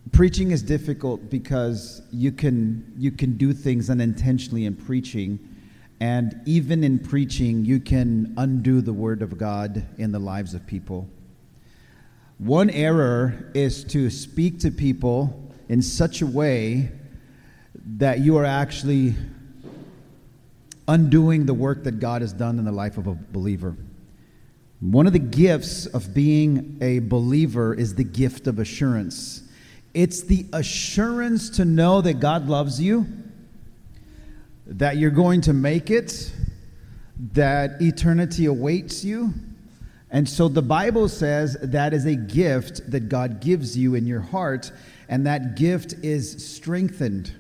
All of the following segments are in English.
Preaching is difficult because you can do things unintentionally in preaching, and even in preaching, you can undo the word of God in the lives of people. One error is to speak to people in such a way that you are actually undoing the work that God has done in the life of a believer. One of the gifts of being a believer is the gift of assurance. It's the assurance to know that God loves you, that you're going to make it, that eternity awaits you. And so the Bible says that is a gift that God gives you in your heart, and that gift is strengthened.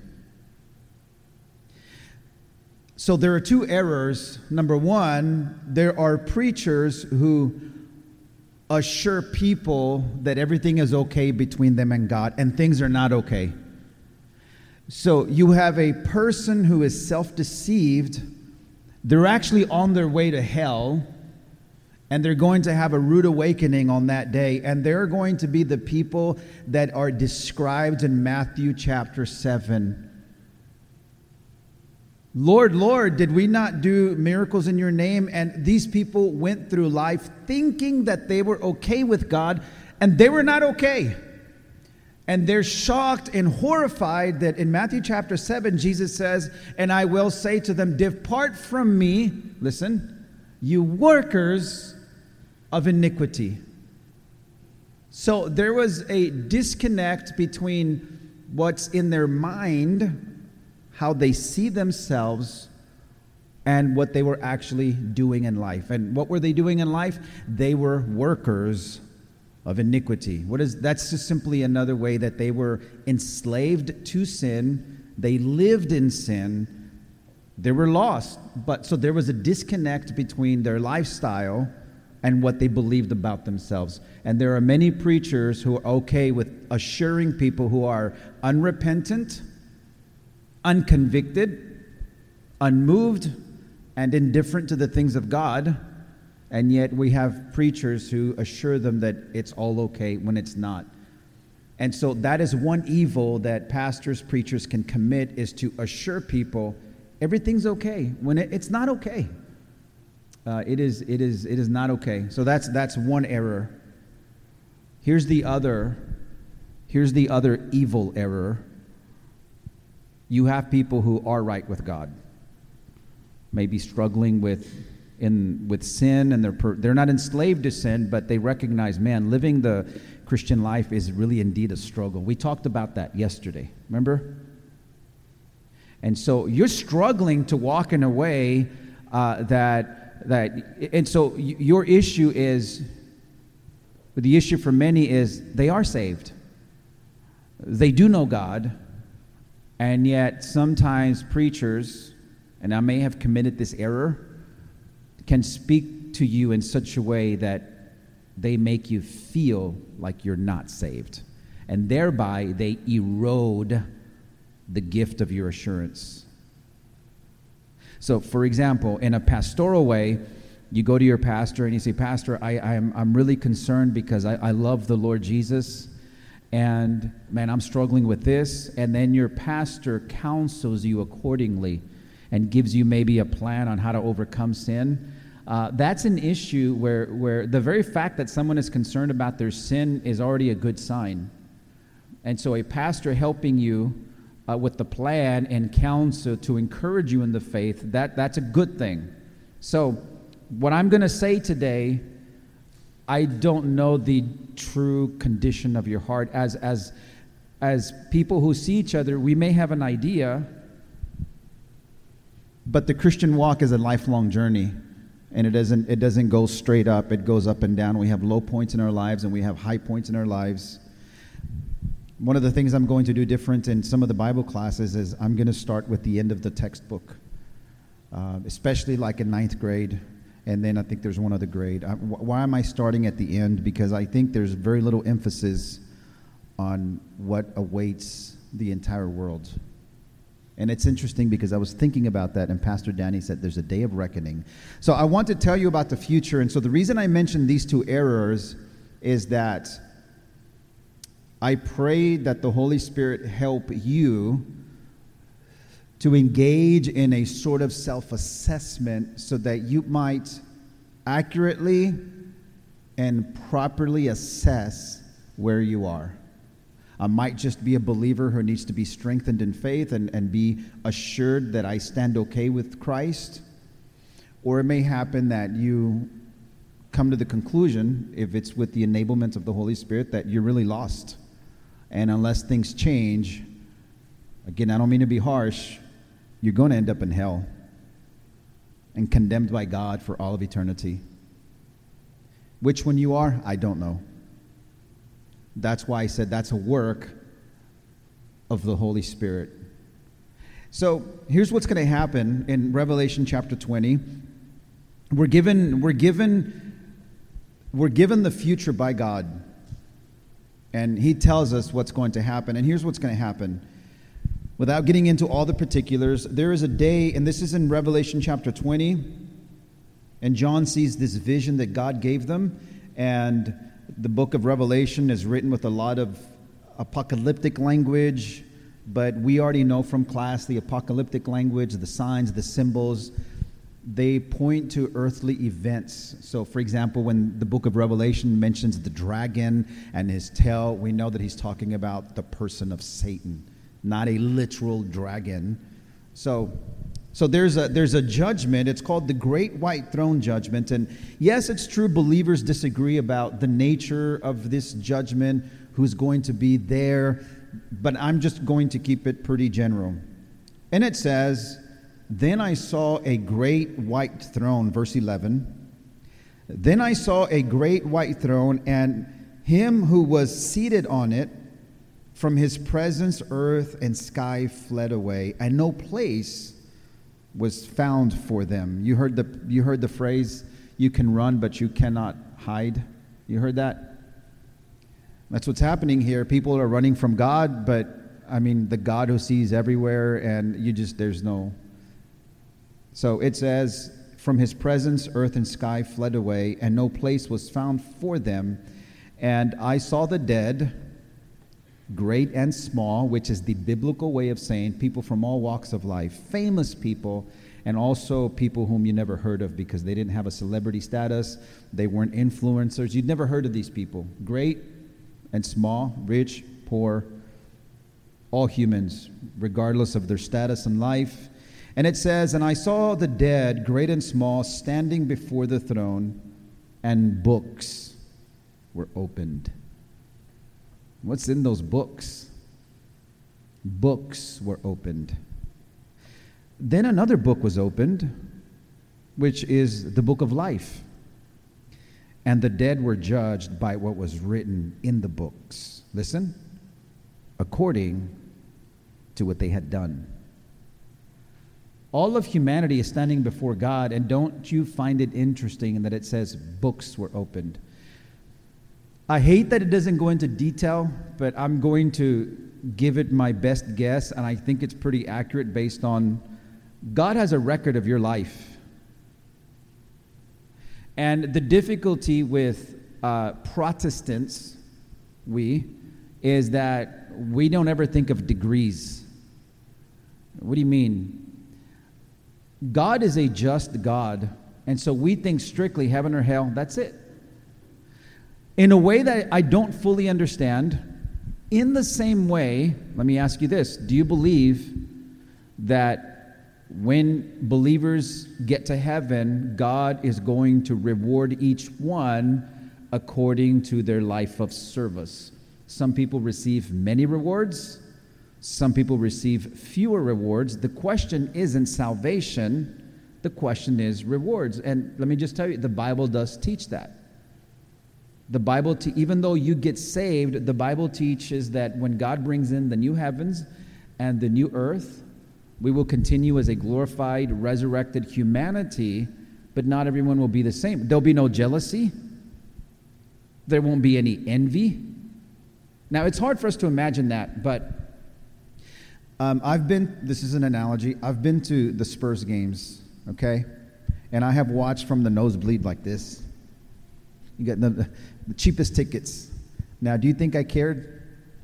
So there are two errors. Number one, there are preachers who assure people that everything is okay between them and God, and things are not okay. So you have a person who is self-deceived. They're actually on their way to hell, and they're going to have a rude awakening on that day, and they're going to be the people that are described in Matthew chapter 7. Lord, Lord, did we not do miracles in your name? And these people went through life thinking that they were okay with God, and they were not okay. And they're shocked and horrified that in Matthew chapter 7, Jesus says, and I will say to them, depart from me, listen, you workers of iniquity. So there was a disconnect between what's in their mind, how they see themselves, and what they were actually doing in life. And what were they doing in life? They were workers of iniquity. That's just simply another way that they were enslaved to sin. They lived in sin. They were lost. So there was a disconnect between their lifestyle and what they believed about themselves. And there are many preachers who are okay with assuring people who are unrepentant, unconvicted, unmoved, and indifferent to the things of God, and yet we have preachers who assure them that it's all okay when it's not. And so that is one evil that pastors, preachers can commit, is to assure people everything's okay when it's not okay. It is not okay. So that's one error. Here's the other evil error. You have people who are right with God, maybe struggling with sin, and they're not enslaved to sin, but they recognize, man, living the Christian life is really indeed a struggle. We talked about that yesterday, remember? And so you're struggling to walk in a way and so your issue is, the issue for many is they are saved. They do know God. And yet sometimes preachers, and I may have committed this error, can speak to you in such a way that they make you feel like you're not saved. And thereby they erode the gift of your assurance. So for example, in a pastoral way, you go to your pastor and you say, Pastor, I'm really concerned because I love the Lord Jesus. And, man, I'm struggling with this. And then your pastor counsels you accordingly and gives you maybe a plan on how to overcome sin. That's an issue where the very fact that someone is concerned about their sin is already a good sign. And so a pastor helping you with the plan and counsel to encourage you in the faith, that's a good thing. So what I'm going to say today, I don't know the true condition of your heart. As people who see each other, we may have an idea, but the Christian walk is a lifelong journey, and it doesn't go straight up. It goes up and down. We have low points in our lives, and we have high points in our lives. One of the things I'm going to do different in some of the Bible classes is I'm going to start with the end of the textbook, especially like in 9th grade. And then I think there's one other grade. Why am I starting at the end? Because I think there's very little emphasis on what awaits the entire world. And it's interesting because I was thinking about that, and Pastor Danny said there's a day of reckoning. So I want to tell you about the future. And so the reason I mentioned these two errors is that I pray that the Holy Spirit help you to engage in a sort of self-assessment so that you might accurately and properly assess where you are. I might just be a believer who needs to be strengthened in faith and be assured that I stand okay with Christ. Or it may happen that you come to the conclusion, if it's with the enablement of the Holy Spirit, that you're really lost. And unless things change, again, I don't mean to be harsh, you're going to end up in hell and condemned by God for all of eternity. Which one you are, I don't know. That's why I said that's a work of the Holy Spirit. So here's what's going to happen in Revelation chapter 20. We're given the future by God. And he tells us what's going to happen. And here's what's going to happen. Without getting into all the particulars, there is a day, and this is in Revelation chapter 20, and John sees this vision that God gave them, and the book of Revelation is written with a lot of apocalyptic language, but we already know from class the apocalyptic language, the signs, the symbols, they point to earthly events. So, for example, when the book of Revelation mentions the dragon and his tail, we know that he's talking about the person of Satan, not a literal dragon. So there's a judgment. It's called the Great White Throne Judgment. And yes, it's true, believers disagree about the nature of this judgment, who's going to be there, but I'm just going to keep it pretty general. And it says, "Then I saw a great white throne," verse 11. "Then I saw a great white throne, and him who was seated on it. From his presence, earth and sky fled away, and no place was found for them." You heard the phrase, "You can run, but you cannot hide." You heard that? That's what's happening here. People are running from God, but the God who sees everywhere, and there's no. So it says, "From his presence, earth and sky fled away, and no place was found for them. And I saw the dead, great and small," which is the biblical way of saying people from all walks of life, famous people, and also people whom you never heard of because they didn't have a celebrity status, they weren't influencers, you'd never heard of these people. Great and small, rich, poor, all humans, regardless of their status in life. And it says, "And I saw the dead, great and small, standing before the throne, and books were opened." What's in those books? Books were opened. Then another book was opened, which is the book of life. And the dead were judged by what was written in the books. Listen, according to what they had done. All of humanity is standing before God, and don't you find it interesting that it says books were opened? I hate that it doesn't go into detail, but I'm going to give it my best guess, and I think it's pretty accurate based on God has a record of your life. And the difficulty with Protestants, is that we don't ever think of degrees. What do you mean? God is a just God, and so we think strictly heaven or hell, that's it. In a way that I don't fully understand, in the same way, let me ask you this. Do you believe that when believers get to heaven, God is going to reward each one according to their life of service? Some people receive many rewards. Some people receive fewer rewards. The question isn't salvation. The question is rewards. And let me just tell you, the Bible does teach that. The Bible, even though you get saved, the Bible teaches that when God brings in the new heavens and the new earth, we will continue as a glorified, resurrected humanity, but not everyone will be the same. There'll be no jealousy. There won't be any envy. Now, it's hard for us to imagine that, but this is an analogy, I've been to the Spurs games, okay? And I have watched from the nosebleed like this. You got the cheapest tickets. Now, do you think I cared?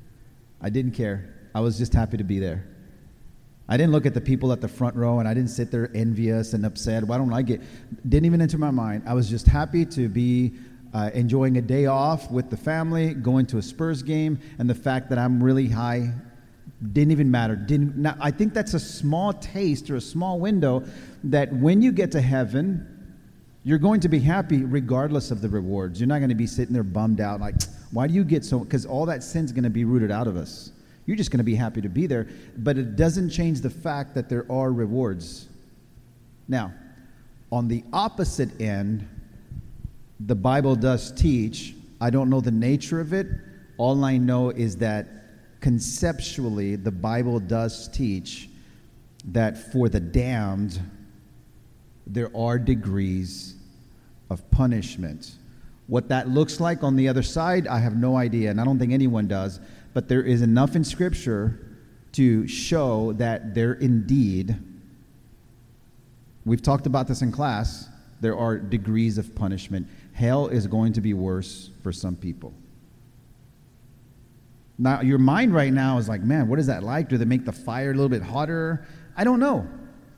I didn't care. I was just happy to be there. I didn't look at the people at the front row, and I didn't sit there envious and upset. Why don't I get? Didn't even enter my mind. I was just happy to be enjoying a day off with the family, going to a Spurs game, and the fact that I'm really high didn't even matter. Now, I think that's a small taste or a small window that when you get to heaven, you're going to be happy regardless of the rewards. You're not going to be sitting there bummed out like, why do you get so? Because all that sin's going to be rooted out of us. You're just going to be happy to be there. But it doesn't change the fact that there are rewards. Now, on the opposite end, the Bible does teach. I don't know the nature of it. All I know is that conceptually, the Bible does teach that for the damned, there are degrees of punishment. What that looks like on the other side, I have no idea, and I don't think anyone does. But there is enough in Scripture to show that there indeed, we've talked about this in class, there are degrees of punishment. Hell is going to be worse for some people. Now, your mind right now is like, man, what is that like? Do they make the fire a little bit hotter? I don't know.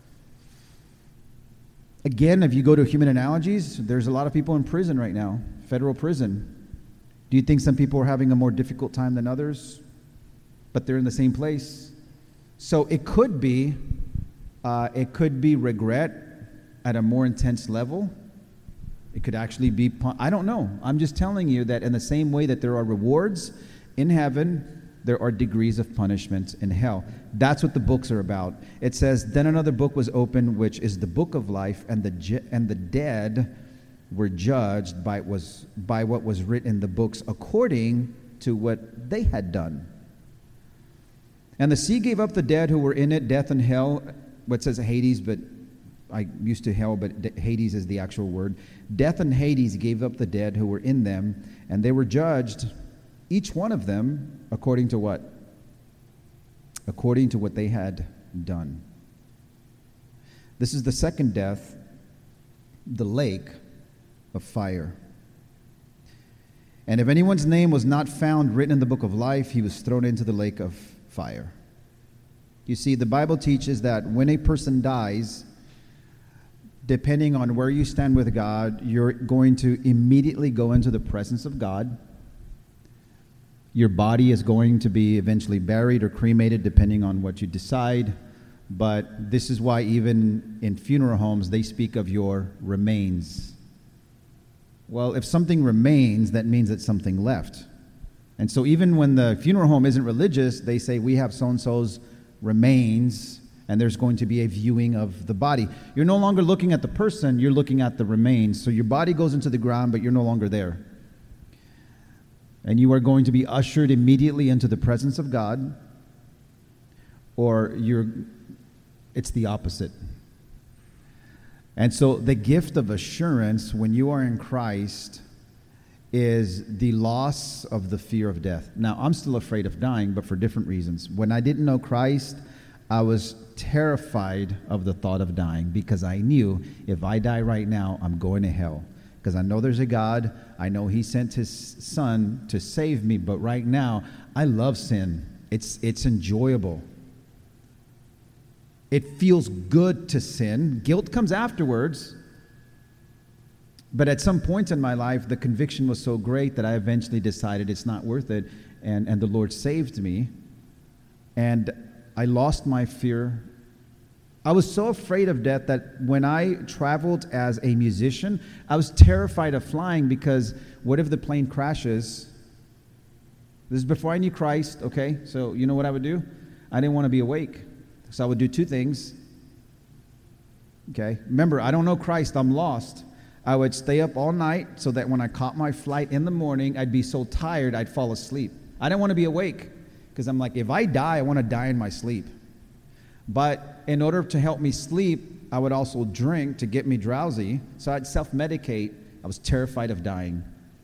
Again, if you go to human analogies, there's a lot of people in prison right now, federal prison. Do you think some people are having a more difficult time than others? But they're in the same place. So it could be regret at a more intense level. It could actually be, I don't know. I'm just telling you that in the same way that there are rewards in heaven, there are degrees of punishment in hell. That's what the books are about. It says, then another book was opened, which is the book of life, and the dead were judged by what was written in the books according to what they had done. And the sea gave up the dead who were in it, death and hell. What says Hades, but I used to hell, but Hades is the actual word. Death and Hades gave up the dead who were in them, and they were judged, each one of them, according to what? According to what they had done. This is the second death, the lake of fire. And if anyone's name was not found written in the book of life, he was thrown into the lake of fire. You see, the Bible teaches that when a person dies, depending on where you stand with God, you're going to immediately go into the presence of God. Your body is going to be eventually buried or cremated, depending on what you decide. But this is why even in funeral homes, they speak of your remains. Well, if something remains, that means that something left. And so even when the funeral home isn't religious, they say we have so-and-so's remains, and there's going to be a viewing of the body. You're no longer looking at the person, you're looking at the remains. So your body goes into the ground, but you're no longer there. And you are going to be ushered immediately into the presence of God, or it's the opposite. And so the gift of assurance when you are in Christ is the loss of the fear of death. Now, I'm still afraid of dying, but for different reasons. When I didn't know Christ, I was terrified of the thought of dying because I knew if I die right now, I'm going to hell. Because I know there's a God. I know He sent His Son to save me. But right now, I love sin. It's enjoyable. It feels good to sin. Guilt comes afterwards. But at some point in my life, the conviction was so great that I eventually decided it's not worth it. And the Lord saved me. And I lost my fear. I was so afraid of death that when I traveled as a musician, I was terrified of flying because what if the plane crashes? This is before I knew Christ, okay? So you know what I would do? I didn't want to be awake. So I would do two things. Okay? Remember, I don't know Christ. I'm lost. I would stay up all night so that when I caught my flight in the morning, I'd be so tired I'd fall asleep. I didn't want to be awake because I'm like, if I die, I want to die in my sleep. But in order to help me sleep, I would also drink to get me drowsy. So I'd self-medicate. I was terrified of dying.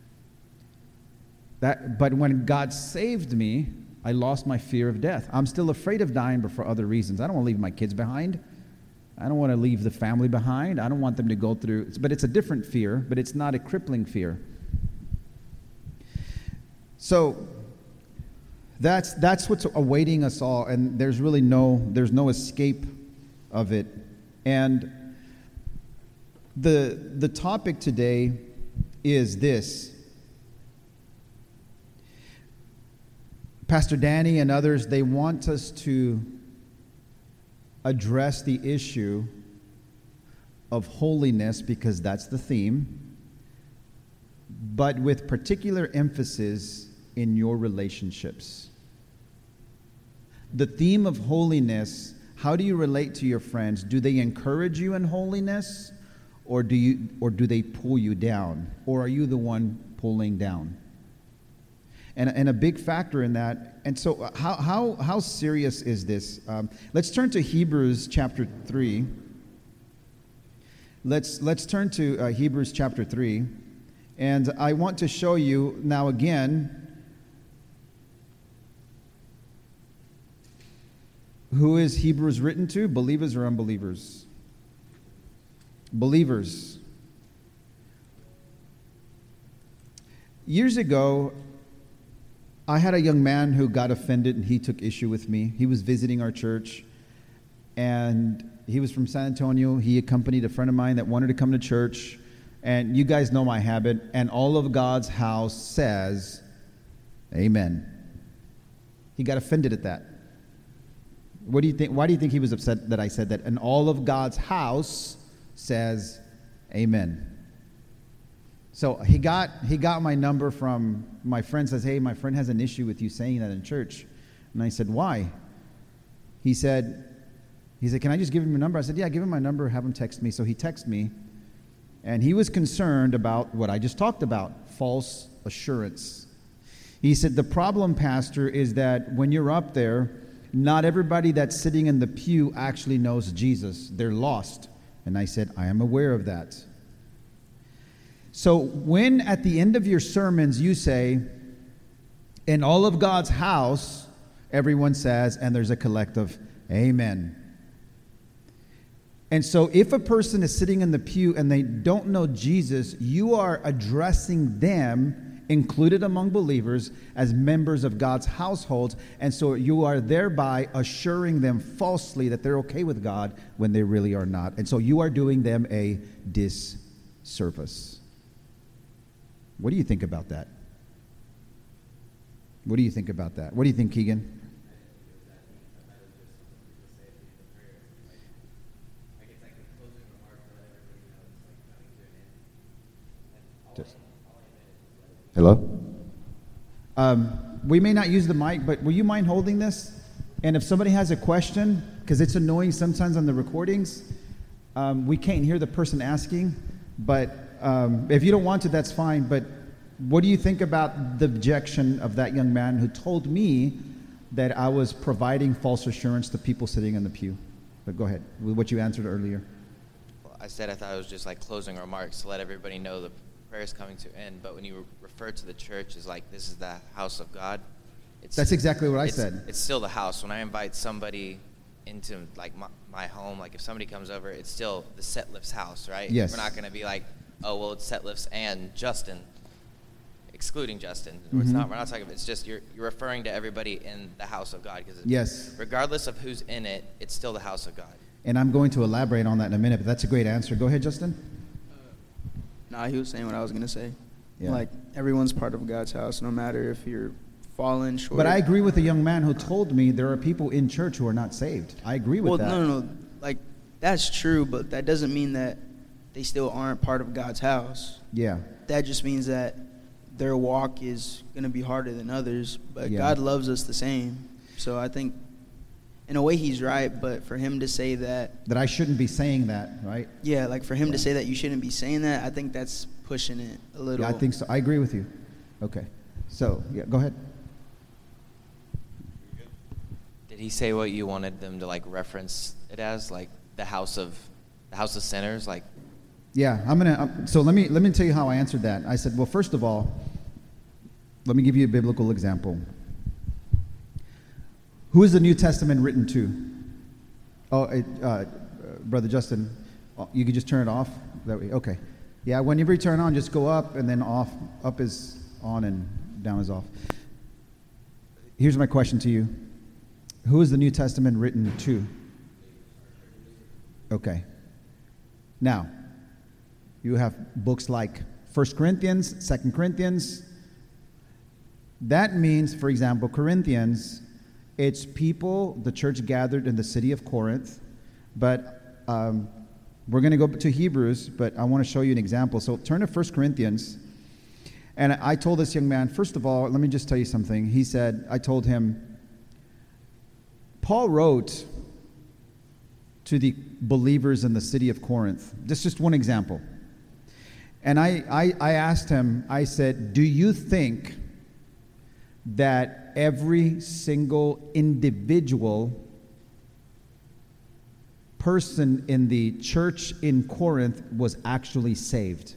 But when God saved me, I lost my fear of death. I'm still afraid of dying, but for other reasons. I don't want to leave my kids behind. I don't want to leave the family behind. I don't want them to go through. But it's a different fear, but it's not a crippling fear. So That's what's awaiting us all, and there's no escape of it. And the topic today is this. Pastor Danny and others, they want us to address the issue of holiness because that's the theme, but with particular emphasis in your relationships. The theme of holiness, how do you relate to your friends? Do they encourage you in holiness, or do they pull you down? Or are you the one pulling down? And a big factor in that. And so how serious is this? Let's turn to Hebrews chapter 3. Let's turn to Hebrews chapter 3. And I want to show you now again who is Hebrews written to, believers or unbelievers? Believers. Years ago, I had a young man who got offended and he took issue with me. He was visiting our church, and he was from San Antonio. He accompanied a friend of mine that wanted to come to church, and you guys know my habit, and all of God's house says, amen. He got offended at that. What do you think? Why do you think he was upset that I said that? And all of God's house says, amen. So he got my number from my friend. Says, hey, my friend has an issue with you saying that in church. And I said, why? He said, can I just give him your number? I said, yeah, give him my number, have him text me. So he texted me, and he was concerned about what I just talked about, false assurance. He said, the problem, Pastor, is that when you're up there, not everybody that's sitting in the pew actually knows Jesus. They're lost. And I said, I am aware of that. So when at the end of your sermons you say, in all of God's house, everyone says, and there's a collective amen. And so if a person is sitting in the pew and they don't know Jesus, you are addressing them, included among believers, as members of God's household. And so you are thereby assuring them falsely that they're okay with God when they really are not. And so you are doing them a disservice. What do you think about that? What do you think about that? What do you think, Keegan? Hello? We may not use the mic, but will you mind holding this? And if somebody has a question, because it's annoying sometimes on the recordings, we can't hear the person asking, but if you don't want to, that's fine. But what do you think about the objection of that young man who told me that I was providing false assurance to people sitting in the pew? But go ahead, with what you answered earlier. Well, I said I thought it was just like closing remarks to let everybody know the prayer is coming to end. But when you refer to the church as like this is the house of God, that's exactly what I said. It's still the house. When I invite somebody into like my home, like if somebody comes over, it's still the Setlif's house, right? Yes. We're not going to be like, oh, well, it's Setlif's and Justin, excluding Justin. Mm-hmm. We're not talking about, it's just you're referring to everybody in the house of God. Because yes. Regardless of who's in it, it's still the house of God. And I'm going to elaborate on that in a minute, but that's a great answer. Go ahead, Justin. Nah, he was saying what I was going to say. Yeah. Like, everyone's part of God's house, no matter if you're fallen short. But I agree with the young man who told me there are people in church who are not saved. I agree with that. Well, no. Like, that's true, but that doesn't mean that they still aren't part of God's house. Yeah. That just means that their walk is going to be harder than others, but Yeah. God loves us the same. So I think, in a way, he's right, but for him to say that I shouldn't be saying that, right? Yeah, like for him to say that you shouldn't be saying that, I think that's pushing it a little. Yeah, I think so. I agree with you. Okay. So, yeah, go ahead. Did he say what you wanted them to like reference it as, like the house of sinners, like? Yeah, so let me tell you how I answered that. I said, well, first of all, let me give you a biblical example. Who is the New Testament written to? Oh, Brother Justin, you could just turn it off that way. Okay. Yeah, whenever you turn on, just go up and then off. Up is on and down is off. Here's my question to you. Who is the New Testament written to? Okay. Now, you have books like 1 Corinthians, 2 Corinthians. That means, for example, Corinthians, it's people, the church gathered in the city of Corinth. But we're going to go to Hebrews, but I want to show you an example. So turn to 1 Corinthians. And I told this young man, first of all, let me just tell you something. He said, I told him, Paul wrote to the believers in the city of Corinth. This is just one example. And I asked him, I said, do you think that every single individual person in the church in Corinth was actually saved?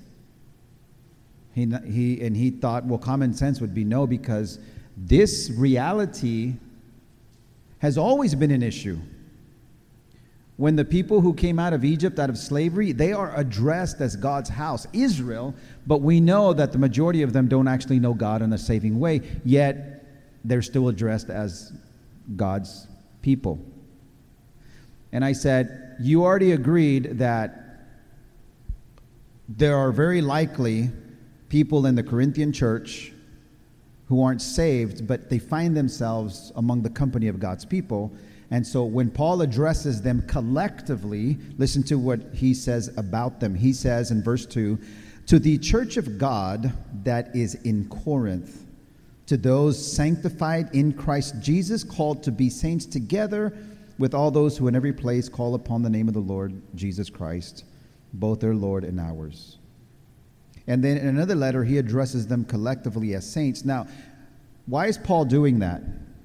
He thought, well, common sense would be no, because this reality has always been an issue. When the people who came out of Egypt, out of slavery, they are addressed as God's house, Israel, but we know that the majority of them don't actually know God in a saving way, yet they're still addressed as God's people. And I said, you already agreed that there are very likely people in the Corinthian church who aren't saved, but they find themselves among the company of God's people. And so when Paul addresses them collectively, listen to what he says about them. He says in verse 2, to the church of God that is in Corinth, to those sanctified in Christ Jesus, called to be saints, together with all those who in every place call upon the name of the Lord Jesus Christ, both their Lord and ours. And then in another letter, he addresses them collectively as saints. Now, why is Paul doing that?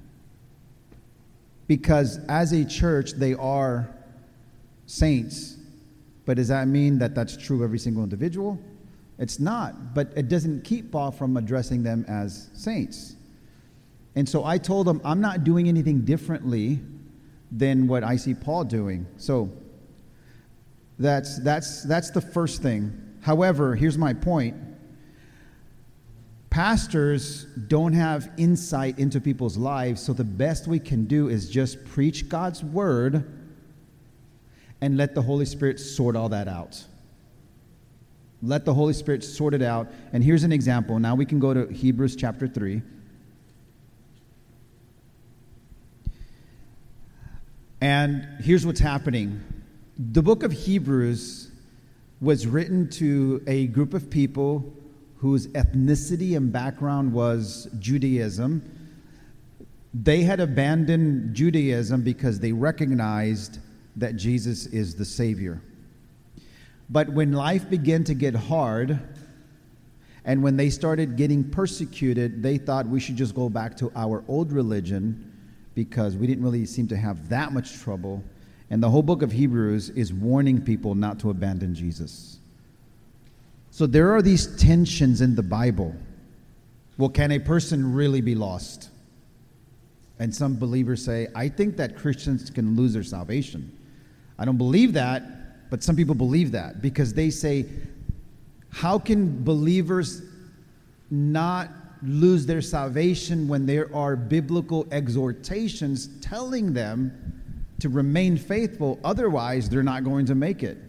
Because as a church, they are saints. But does that mean that that's true of every single individual? It's not. But it doesn't keep Paul from addressing them as saints. And so I told him, I'm not doing anything differently than what I see Paul doing. So that's the first thing. However, here's my point. Pastors don't have insight into people's lives, so the best we can do is just preach God's word and let the Holy Spirit sort all that out. Let the Holy Spirit sort it out. And here's an example. Now we can go to Hebrews chapter 3. And here's what's happening. The book of Hebrews was written to a group of people whose ethnicity and background was Judaism. They had abandoned Judaism because they recognized that Jesus is the Savior. But when life began to get hard, and when they started getting persecuted, they thought we should just go back to our old religion because we didn't really seem to have that much trouble. And the whole book of Hebrews is warning people not to abandon Jesus. So there are these tensions in the Bible. Well, can a person really be lost? And some believers say, I think that Christians can lose their salvation. I don't believe that, but some people believe that because they say, how can believers not lose their salvation when there are biblical exhortations telling them to remain faithful, otherwise they're not going to make it?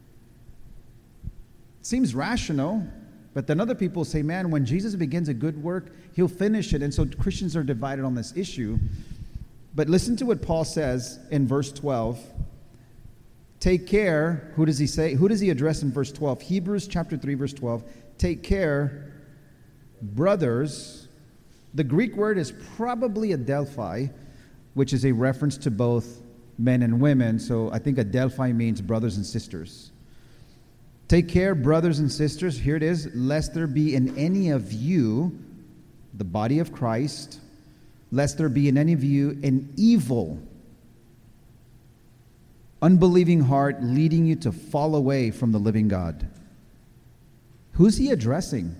Seems rational, but then other people say, man, when Jesus begins a good work, he'll finish it. And so Christians are divided on this issue. But listen to what Paul says in verse 12. Take care. Who does he say? Who does he address in verse 12? Hebrews chapter 3, verse 12. Take care, brothers. The Greek word is probably adelphoi, which is a reference to both men and women. So I think adelphoi means brothers and sisters. Take care, brothers and sisters, here it is, lest there be in any of you, the body of Christ, lest there be in any of you an evil, unbelieving heart leading you to fall away from the living God. Who's he addressing?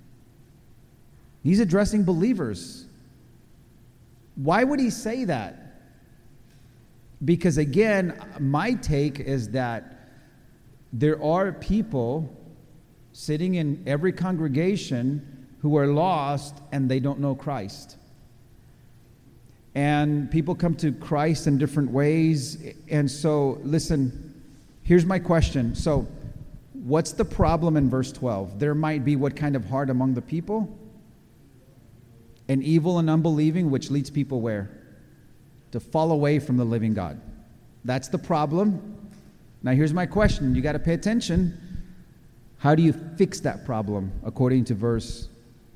He's addressing believers. Why would he say that? Because again, my take is that there are people sitting in every congregation who are lost and they don't know Christ. And people come to Christ in different ways. And so, listen, here's my question. So, what's the problem in verse 12? There might be what kind of heart among the people? An evil and unbelieving, which leads people where? To fall away from the living God. That's the problem. Now, here's my question. You got to pay attention. How do you fix that problem according to verse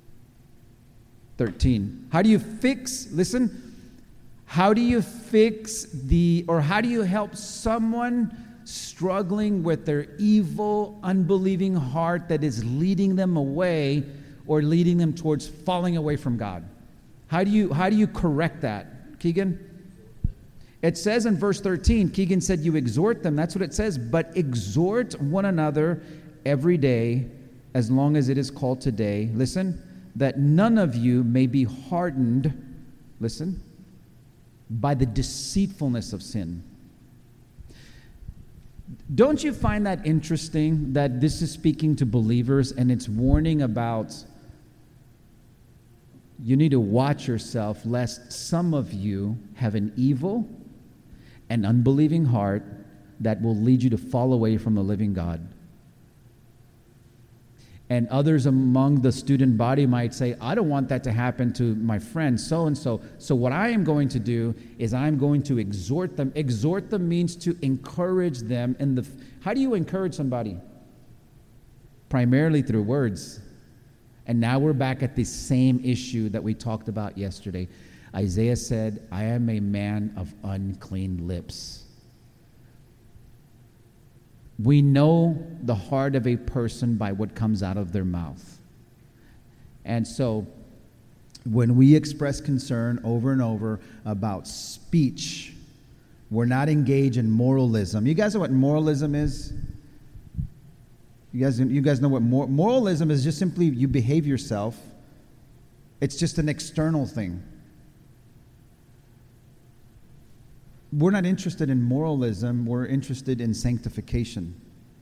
13? How do you fix, listen, how do you fix how do you help someone struggling with their evil, unbelieving heart that is leading them away or leading them towards falling away from God? How do you correct that, Keegan? It says in verse 13, Keegan said you exhort them. That's what it says. But exhort one another every day, as long as it is called today. Listen, that none of you may be hardened, listen, by the deceitfulness of sin. Don't you find that interesting that this is speaking to believers and it's warning about you need to watch yourself lest some of you have an evil and unbelieving heart that will lead you to fall away from the living God. And others among the student body might say, I don't want that to happen to my friend so-and-so. So what I am going to do is I'm going to exhort them. Exhort them means to encourage them. How do you encourage somebody? Primarily through words. And now we're back at the same issue that we talked about yesterday. Isaiah said, I am a man of unclean lips. We know the heart of a person by what comes out of their mouth. And so, when we express concern over and over about speech, we're not engaged in moralism. You guys know what moralism is? You guys know what moralism is? Just simply you behave yourself. It's just an external thing. We're not interested in moralism. We're interested in sanctification.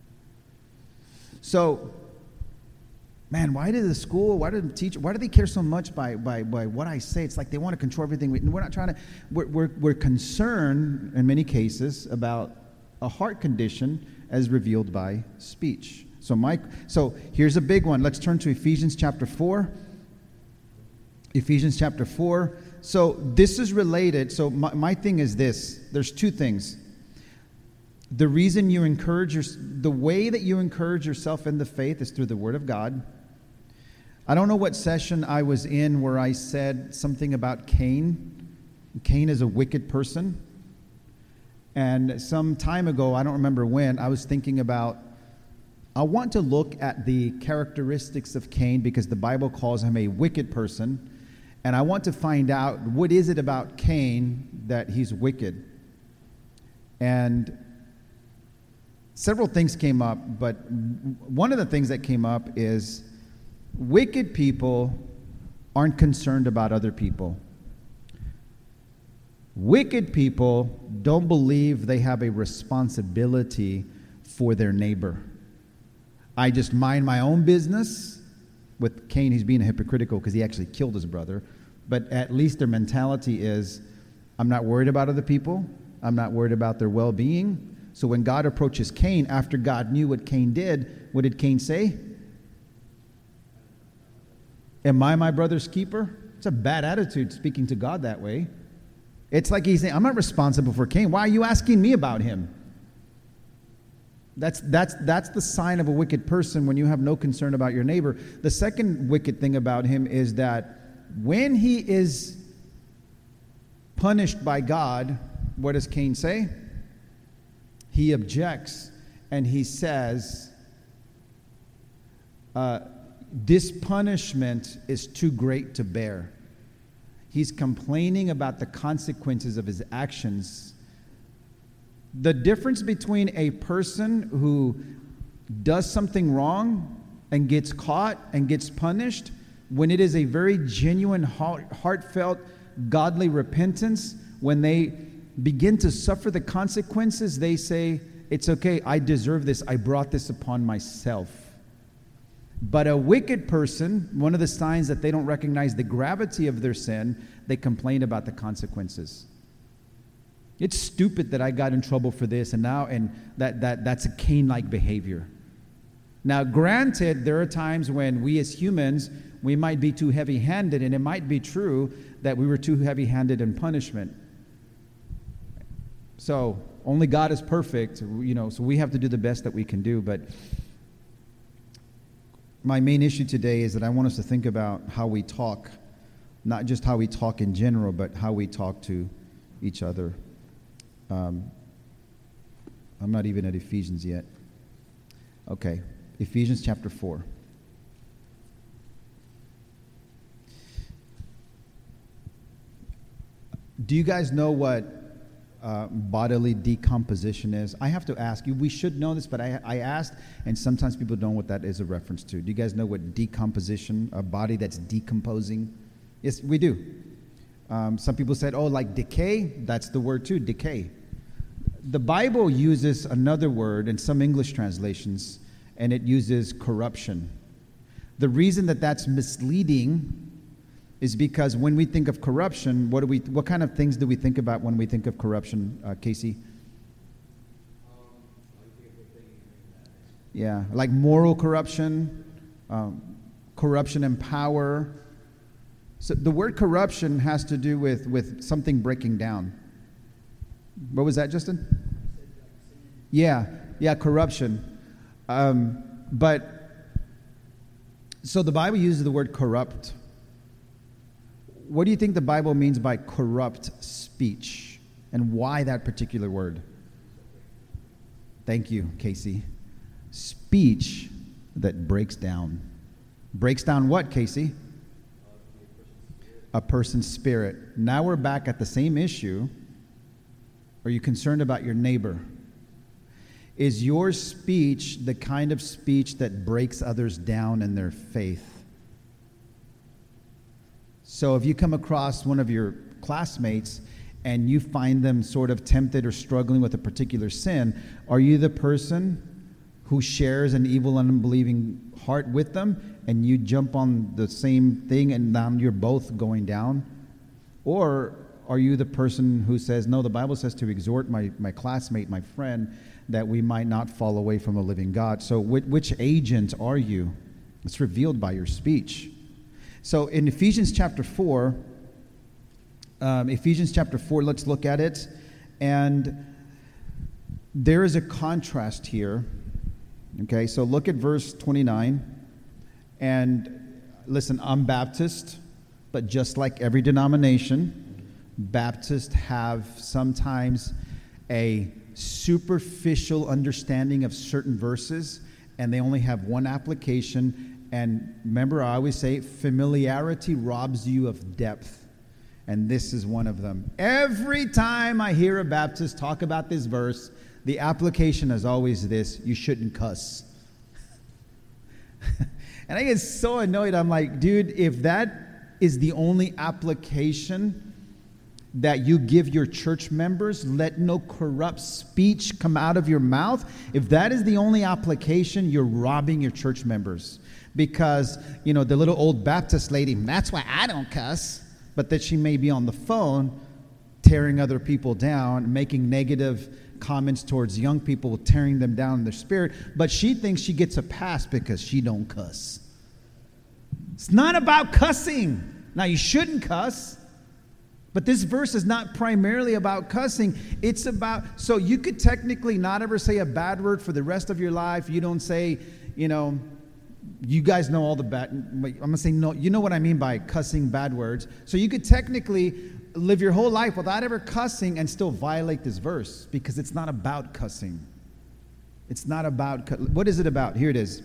So, man, why do the teacher, why do they care so much by what I say? It's like they want to control everything. We're not trying to, we're concerned in many cases about a heart condition as revealed by speech. So here's a big one. Let's turn to Ephesians chapter 4. Ephesians chapter 4. So this is related. So my thing is this. There's two things. The reason the way that you encourage yourself in the faith is through the Word of God. I don't know what session I was in where I said something about Cain. Cain is a wicked person. And some time ago, I don't remember when, I was thinking about, I want to look at the characteristics of Cain because the Bible calls him a wicked person. And I want to find out what is it about Cain that he's wicked. And several things came up, but one of the things that came up is wicked people aren't concerned about other people. Wicked people don't believe they have a responsibility for their neighbor. I just mind my own business. With Cain, he's being hypocritical because he actually killed his brother. But at least their mentality is, I'm not worried about other people. I'm not worried about their well-being. So when God approaches Cain, after God knew what Cain did, what did Cain say? Am I my brother's keeper? It's a bad attitude speaking to God that way. It's like he's saying, I'm not responsible for Cain. Why are you asking me about him? That's the sign of a wicked person when you have no concern about your neighbor. The second wicked thing about him is that when he is punished by God, what does Cain say? He objects and he says, this punishment is too great to bear. He's complaining about the consequences of his actions. The difference between a person who does something wrong and gets caught and gets punished, when it is a very genuine, heartfelt, godly repentance, when they begin to suffer the consequences, they say, it's okay, I deserve this, I brought this upon myself. But a wicked person, one of the signs that they don't recognize the gravity of their sin, they complain about the consequences. It's stupid that I got in trouble for this, and that's a Cain-like behavior. Now, granted, there are times when we as humans, we might be too heavy-handed, and it might be true that we were too heavy-handed in punishment. So, only God is perfect, so we have to do the best that we can do. But my main issue today is that I want us to think about how we talk, not just how we talk in general, but how we talk to each other. I'm not even at Ephesians yet. Okay, Ephesians chapter 4. Do you guys know what bodily decomposition is? I have to ask you. We should know this, but I asked, and sometimes people don't know what that is a reference to. Do you guys know what decomposition, a body that's decomposing? Yes, we do. Some people said, like decay. That's the word too, decay. The Bible uses another word in some English translations, and it uses corruption. The reason that that's misleading is because when we think of corruption, what kind of things do we think about when we think of corruption, Casey? Yeah, like moral corruption, corruption in power. So the word corruption has to do with something breaking down. What was that, Justin? Yeah, corruption. But so the Bible uses the word corrupt. What do you think the Bible means by corrupt speech, and why that particular word? Thank you, Casey. Speech that breaks down. Breaks down what, Casey? A person's spirit. Now we're back at the same issue. Are you concerned about your neighbor? Is your speech the kind of speech that breaks others down in their faith? So if you come across one of your classmates and you find them sort of tempted or struggling with a particular sin, are you the person who shares an evil and unbelieving heart with them, and you jump on the same thing and now you're both going down? Or are you the person who says, no, the Bible says to exhort my classmate, my friend, that we might not fall away from the living God? So which agent are you? It's revealed by your speech. So in Ephesians chapter 4, let's look at it. And there is a contrast here. Okay, so look at verse 29. And listen, I'm Baptist, but just like every denomination, Baptists have sometimes a superficial understanding of certain verses, and they only have one application. And remember, I always say familiarity robs you of depth, and this is one of them. Every time I hear a Baptist talk about this verse, the application is always this: you shouldn't cuss. And I get so annoyed. I'm like, dude, if that is the only application that you give your church members, let no corrupt speech come out of your mouth. If that is the only application, you're robbing your church members. Because, the little old Baptist lady, that's why I don't cuss, but that she may be on the phone tearing other people down, making negative comments towards young people, tearing them down in their spirit, but she thinks she gets a pass because she don't cuss. It's not about cussing. Now, you shouldn't cuss. But this verse is not primarily about cussing. It's about, so you could technically not ever say a bad word for the rest of your life. You don't say, you guys know all the bad, I'm going to say no, you know what I mean by cussing bad words. So you could technically live your whole life without ever cussing and still violate this verse, because it's not about cussing. It's not about, what is it about? Here it is.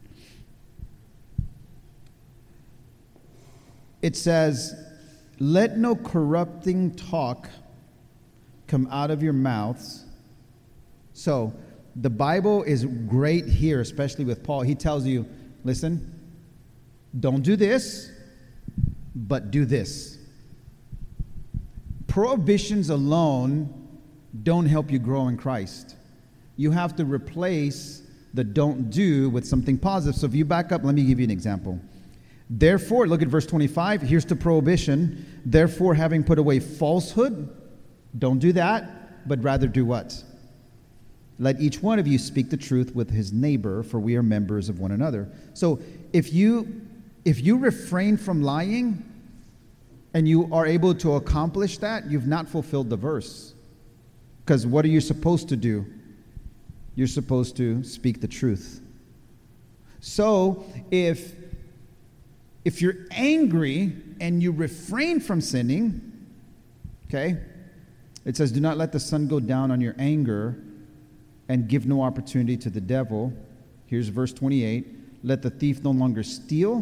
It says, let no corrupting talk come out of your mouths. So the Bible is great here, especially with Paul. He tells you, listen, don't do this, but do this. Prohibitions alone don't help you grow in Christ. You have to replace the don't do with something positive. So if you back up, let me give you an example. Therefore, look at verse 25. Here's the prohibition. Therefore, having put away falsehood, don't do that, but rather do what? Let each one of you speak the truth with his neighbor, for we are members of one another. So if you refrain from lying and you are able to accomplish that, you've not fulfilled the verse. Because what are you supposed to do? You're supposed to speak the truth. So if you're angry and you refrain from sinning, okay, it says, do not let the sun go down on your anger and give no opportunity to the devil. Here's verse 28. Let the thief no longer steal.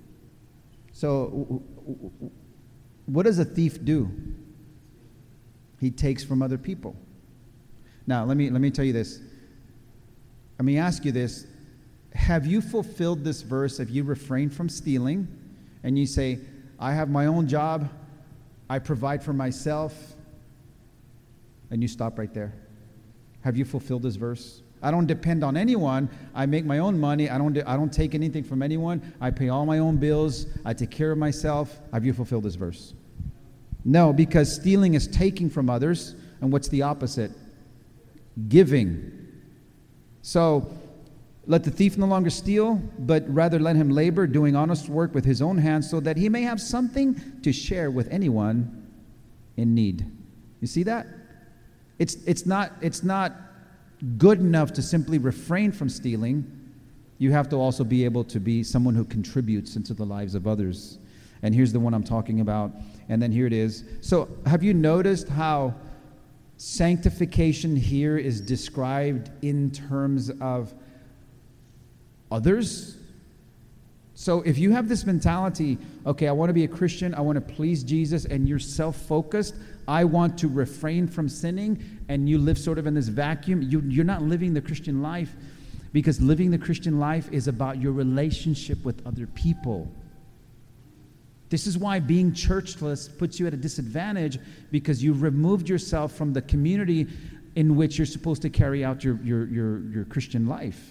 So what does a thief do? He takes from other people. Now, let me tell you this. Let me ask you this. Have you fulfilled this verse if you refrain from stealing and you say, I have my own job, I provide for myself, and you stop right there? Have you fulfilled this verse? I don't depend on anyone. I make my own money. I don't take anything from anyone. I pay all my own bills. I take care of myself. Have you fulfilled this verse? No, because stealing is taking from others. And what's the opposite? Giving. So, let the thief no longer steal, but rather let him labor, doing honest work with his own hands, so that he may have something to share with anyone in need. You see that? It's not good enough to simply refrain from stealing. You have to also be able to be someone who contributes into the lives of others. And here's the one I'm talking about. And then here it is. So have you noticed how sanctification here is described in terms of others? So if you have this mentality, okay, I want to be a Christian, I want to please Jesus, and you're self-focused, I want to refrain from sinning, and you live sort of in this vacuum, you're not living the Christian life, because living the Christian life is about your relationship with other people. This is why being churchless puts you at a disadvantage, because you've removed yourself from the community in which you're supposed to carry out your Christian life.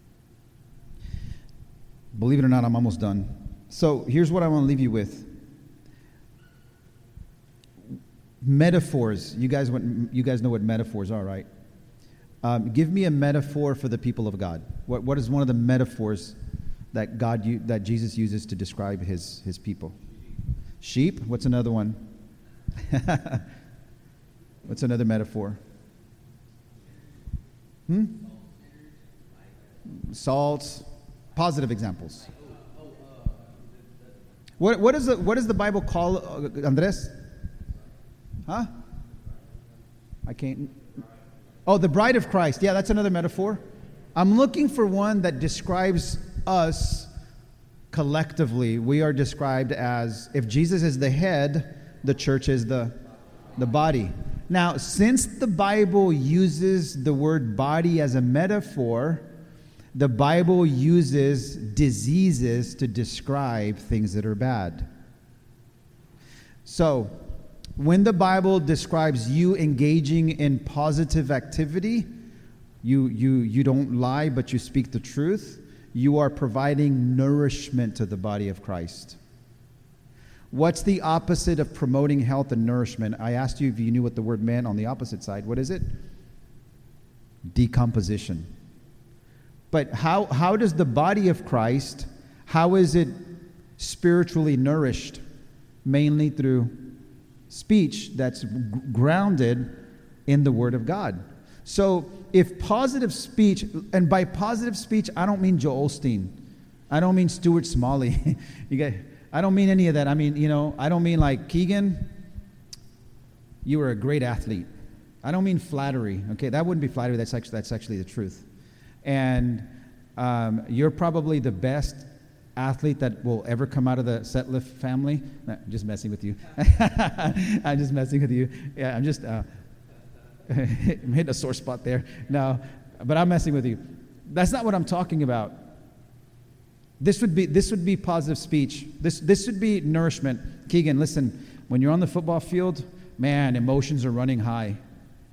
Believe it or not, I'm almost done. So here's what I want to leave you with. Metaphors. You guys know what metaphors are, right? Give me a metaphor for the people of God. What is one of the metaphors that Jesus uses to describe his people? Sheep. What's another one? What's another metaphor? Salt. Positive examples. What does the Bible call Andres? Huh? I can't. Oh, the bride of Christ. Yeah, that's another metaphor. I'm looking for one that describes us collectively. We are described as, if Jesus is the head, the church is the body. Now, since the Bible uses the word body as a metaphor, the Bible uses diseases to describe things that are bad. So, when the Bible describes you engaging in positive activity, you don't lie, but you speak the truth, you are providing nourishment to the body of Christ. What's the opposite of promoting health and nourishment? I asked you if you knew what the word meant on the opposite side. What is it? Decomposition. But how does the body of Christ, how is it spiritually nourished? Mainly through speech that's grounded in the Word of God. So if positive speech, and by positive speech, I don't mean Joel Osteen. I don't mean Stuart Smalley. I don't mean any of that. I mean, I don't mean like, Keegan, you were a great athlete. I don't mean flattery. Okay, that wouldn't be flattery. That's actually the truth. And you're probably the best athlete that will ever come out of the Setliff family. No, I'm just messing with you. I'm just messing with you. Yeah, I'm just I'm hitting a sore spot there. No, but I'm messing with you. That's not what I'm talking about. This would be positive speech. This would be nourishment. Keegan, listen, when you're on the football field, man, emotions are running high.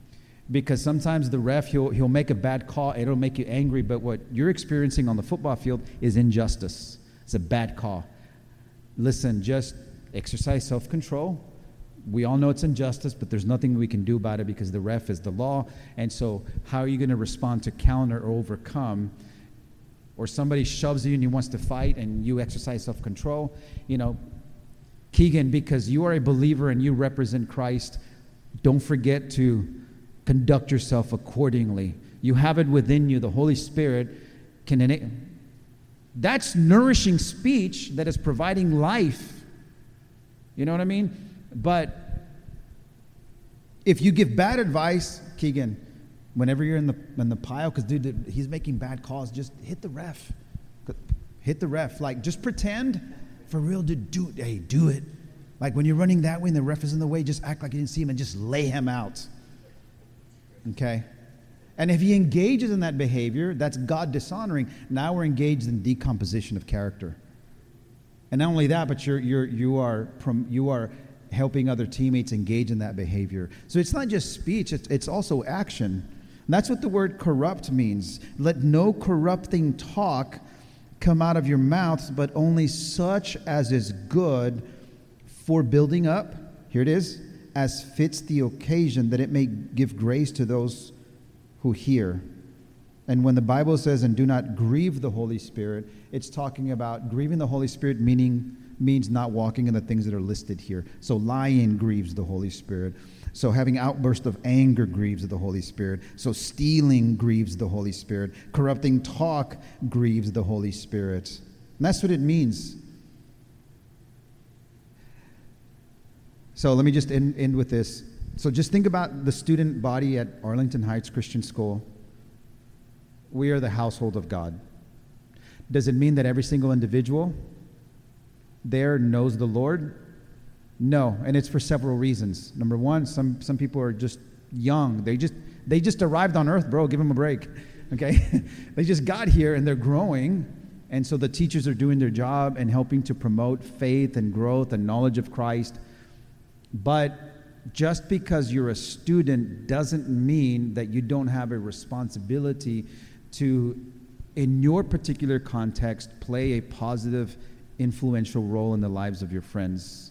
Because sometimes the ref, he'll make a bad call, it'll make you angry, but what you're experiencing on the football field is injustice. It's a bad call. Listen, just exercise self-control. We all know it's injustice, but there's nothing we can do about it because the ref is the law. And so how are you going to respond to counter or overcome? Or somebody shoves you and he wants to fight and you exercise self-control. Keegan, because you are a believer and you represent Christ, don't forget to conduct yourself accordingly. You have it within you. The Holy Spirit can that's nourishing speech that is providing life. You know what I mean? But if you give bad advice, Keegan, whenever you're in the pile, because dude, he's making bad calls, just hit the ref. Hit the ref. Like, just pretend for real to do it. Like when you're running that way and the ref is in the way, just act like you didn't see him and just lay him out. Okay? And if he engages in that behavior, that's God dishonoring. Now we're engaged in decomposition of character. And not only that, but you are helping other teammates engage in that behavior. So it's not just speech, it's also action. And that's what the word corrupt means. Let no corrupting talk come out of your mouths, but only such as is good for building up. Here it is. As fits the occasion, that it may give grace to those who hear. And when the Bible says, and do not grieve the Holy Spirit, it's talking about grieving the Holy Spirit means not walking in the things that are listed here. So lying grieves the Holy Spirit. So having outbursts of anger grieves the Holy Spirit. So stealing grieves the Holy Spirit. Corrupting talk grieves the Holy Spirit. And that's what it means. So let me just end with this. So just think about the student body at Arlington Heights Christian School. We are the household of God. Does it mean that every single individual there knows the Lord? No, and it's for several reasons. Number one, some people are just young. They just arrived on earth, bro. Give them a break, okay? They just got here and they're growing, and so the teachers are doing their job and helping to promote faith and growth and knowledge of Christ. But just because you're a student doesn't mean that you don't have a responsibility to, in your particular context, play a positive, influential role in the lives of your friends.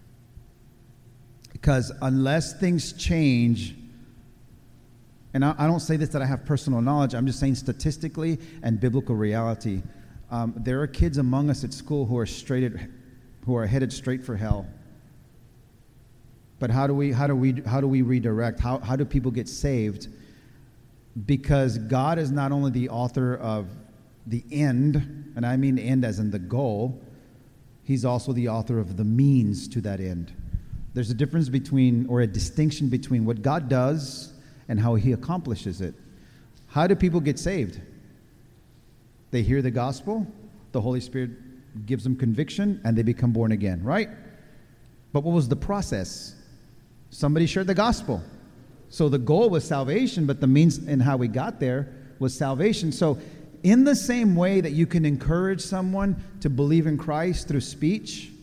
Because unless things change, and I don't say this that I have personal knowledge, I'm just saying statistically and biblical reality, there are kids among us at school who are headed straight for hell. But how do we redirect? How do people get saved? Because God is not only the author of the end, and I mean the end as in the goal, He's also the author of the means to that end. There's a difference between, or a distinction between what God does and how He accomplishes it. How do people get saved? They hear the gospel, the Holy Spirit gives them conviction, and they become born again, right? But what was the process? Somebody shared the gospel. So the goal was salvation, but the means and how we got there was salvation. So in the same way that you can encourage someone to believe in Christ through speech,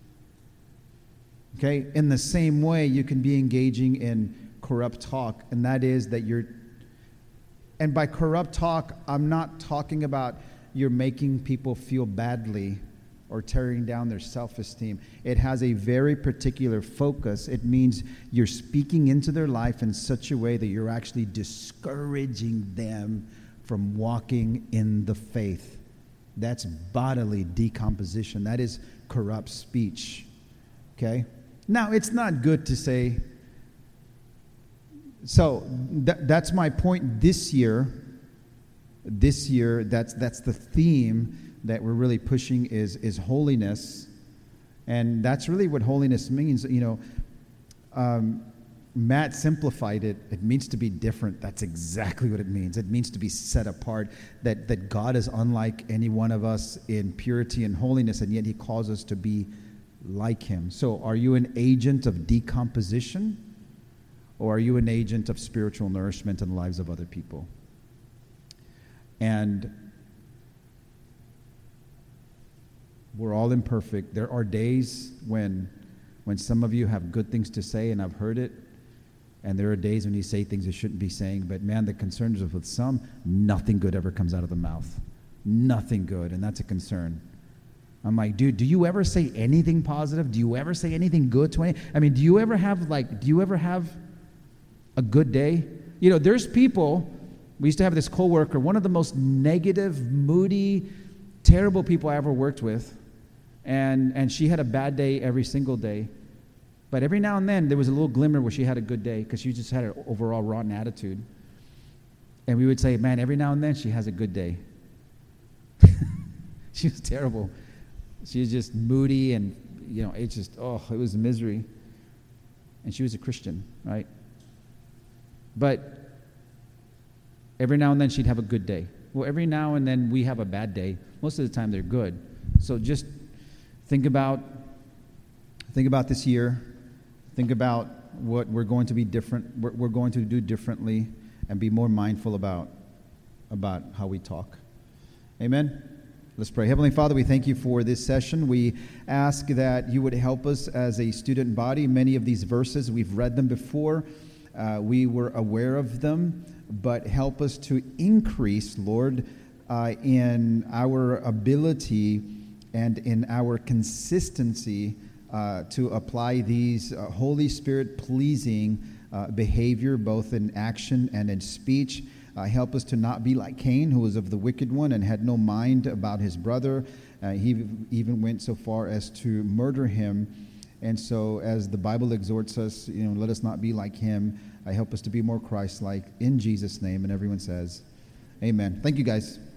okay, in the same way you can be engaging in corrupt talk, and that is that and by corrupt talk, I'm not talking about you're making people feel badly or tearing down their self-esteem. It has a very particular focus. It means you're speaking into their life in such a way that you're actually discouraging them from walking in the faith. That's bodily decomposition. That is corrupt speech. Okay? Now, it's not good to say, so that's my point this year. This year, that's the theme that we're really pushing is holiness. And that's really what holiness means. Matt simplified it. It means to be different. That's exactly what it means. It means to be set apart, that God is unlike any one of us in purity and holiness, and yet He calls us to be like Him. So are you an agent of decomposition, or are you an agent of spiritual nourishment in the lives of other people? And we're all imperfect. There are days when some of you have good things to say, and I've heard it, And there are days when you say things you shouldn't be saying. But man, the concern is with some, nothing good ever comes out of the mouth. Nothing good. And that's a concern. I'm like, dude, do you ever say anything positive? Do you ever say anything good to any? I mean, do you ever have a good day? You know, there's people, we used to have this coworker, one of the most negative, moody, terrible people I ever worked with. And she had a bad day every single day. But every now and then, there was a little glimmer where she had a good day because she just had an overall rotten attitude. And we would say, man, every now and then, she has a good day. She was terrible. She was just moody and, it was misery. And she was a Christian, right? But every now and then, she'd have a good day. Well, every now and then, we have a bad day. Most of the time, they're good. So just think about this year. Think about what we're going to be different. We're going to do differently, and be more mindful about how we talk. Amen. Let's pray. Heavenly Father, we thank you for this session. We ask that you would help us as a student body. Many of these verses, we've read them before. We were aware of them, but help us to increase, Lord, in our ability and in our consistency to apply these Holy Spirit-pleasing behavior, both in action and in speech. Help us to not be like Cain, who was of the wicked one and had no mind about his brother. He even went so far as to murder him. And so as the Bible exhorts us, let us not be like him. Help us to be more Christ-like in Jesus' name. And everyone says, amen. Thank you, guys.